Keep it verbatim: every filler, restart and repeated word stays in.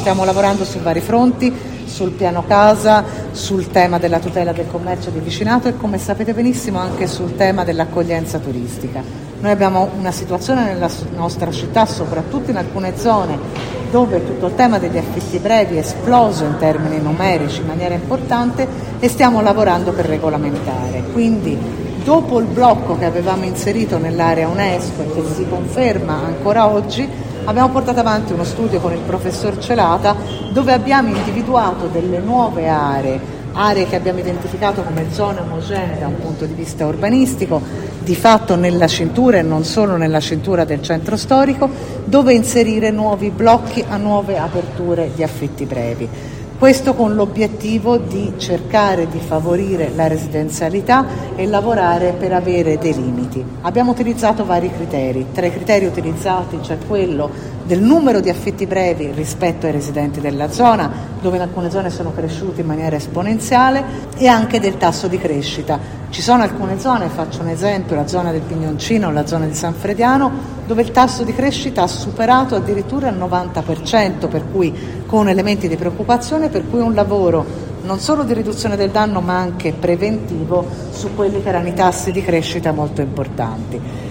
Stiamo lavorando su vari fronti, sul piano casa, sul tema della tutela del commercio di vicinato e, come sapete benissimo, anche sul tema dell'accoglienza turistica. Noi abbiamo una situazione nella nostra città, soprattutto in alcune zone, dove tutto il tema degli affitti brevi è esploso in termini numerici in maniera importante e stiamo lavorando per regolamentare. Quindi, dopo il blocco che avevamo inserito nell'area UNESCO e che si conferma ancora oggi, abbiamo portato avanti uno studio con il professor Celata dove abbiamo individuato delle nuove aree, aree che abbiamo identificato come zone omogenee da un punto di vista urbanistico, di fatto nella cintura e non solo nella cintura del centro storico, dove inserire nuovi blocchi a nuove aperture di affitti brevi. Questo con l'obiettivo di cercare di favorire la residenzialità e lavorare per avere dei limiti. Abbiamo utilizzato vari criteri. Tra i criteri utilizzati c'è quello del numero di affitti brevi rispetto ai residenti della zona, dove in alcune zone sono cresciuti in maniera esponenziale, e anche del tasso di crescita. Ci sono alcune zone, faccio un esempio, la zona del Pignoncino, la zona di San Frediano, dove il tasso di crescita ha superato addirittura il novanta per cento, per cui con elementi di preoccupazione, per cui un lavoro non solo di riduzione del danno ma anche preventivo su quelli che erano i tassi di crescita molto importanti.